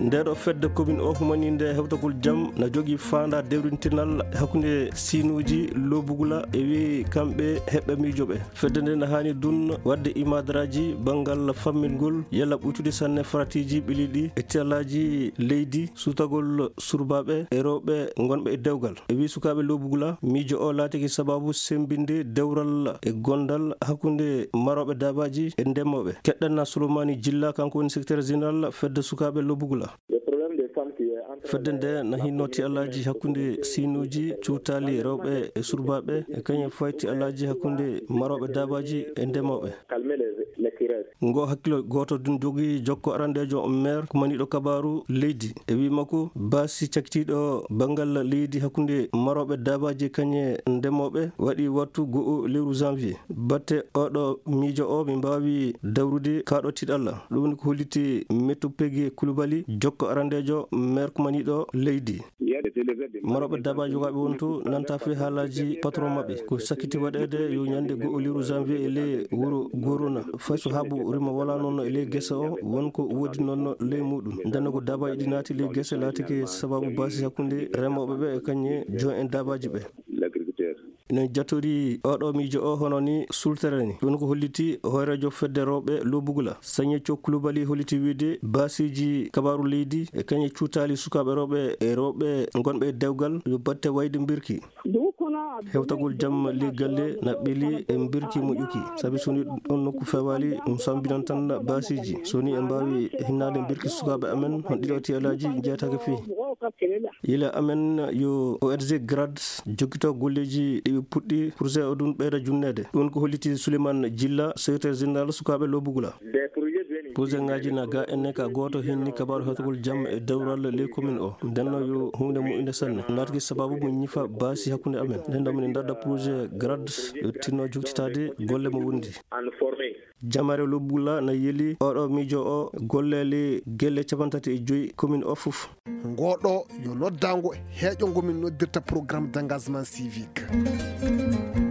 ndeɗo fedde commune o humaninde hewtagol jaam na jogui fanda dewrintinal hakkude sinuji Lobugula e wi kamɓe heɓɓe miijoɓe. fedde nde ne hani dun wadde imadaraji banggal fammingol yalla ɓuytude sanne faratiji ɓiliɗi e tellaji leydi sutagol surbaɓe e rewɓe gonɓe e dewgal. e wi sukaɓe Lobugula miijo o laatiki sababu sembinde dewral e gondal hakkude maroɓe dabaji e ndemoɓe. keɗɗenna Souleymani Jilla kanko woni secrétaire général fedde sukaɓe Lobugula. fedde nde na hinno tialaji hakkude sinuji cuutali rewɓe e surbaɓe e kañum fayti alaji hakkude maroɓe dabaji e ndemoɓe. ngo hakkilo goto dun jogui jokko arandejo maire ko maniɗo kabaru leydi e wi makko basi cakkitiɗo banggal leydi hakkude maroɓe dabaji kañe ndemoɓe waɗi wattu go'o lewru janvier. batte oɗo miijo o mi mbawi dawrude kaɗo tiɗalla ɗum woni ko holliti Mettu Peggy Coulibaly jokko arandejo maire ko maniɗo leydi. maroɓe dabaji jogaɓe wonto nanta fe haalaji patron mabɓe ko sakkiti waɗede yo ñande go'o lewru janvier e ley wuuro Gorona fay so haabu rima wala noon e ley guesa o wonko woodi noon ley muɗum ndenno ko dabaji ɗi naati ley guesa laatiki sababu basi hakkude remoɓeɓe e kañe join en dabaji ɓe. ina jatori oɗo miijo o hono ni sultere ni ɗum ko holliti hoyrejo fedde rewɓe Lobugula Sagneco Coulibaly holliti wiide basiji kabaru leydi e kañe cuutali sukaɓe rewɓe e rewɓe gonɓe e dewgal yo batte wayde birki. hewtagol jaam li galle na ɓeeli e birki moƴƴuki saabi soni ɗon nokku fewali ɗum sambinan tan basiji soni en mbawi hinnade birki sukaɓe amen hon ɗiɗo tiyalaji jeetake fi yila amen yo ORG grade jokkito golleji ɗiɓe puɗɗi projet o ɗum ɓeyda junnede ɗum ko holliti Souleymane Jilla secrétaire général sukaɓe Lobugula. projet ngaji na ga enne ka goto hinni kabaru hewtagol jaam e dewral ley commune o ndenno yo hunde moƴƴude sanne natki sababu mo ñifa basi hakkude amen nden min darda projet grade yo tinno juktitade golle mo wondi. jamare Lobugula na yeeli oɗo miijo o gollele gelle 35 commune o foof. ngoɗo yo noddago heeƴo ngomin noddirta programme d' engagement civique.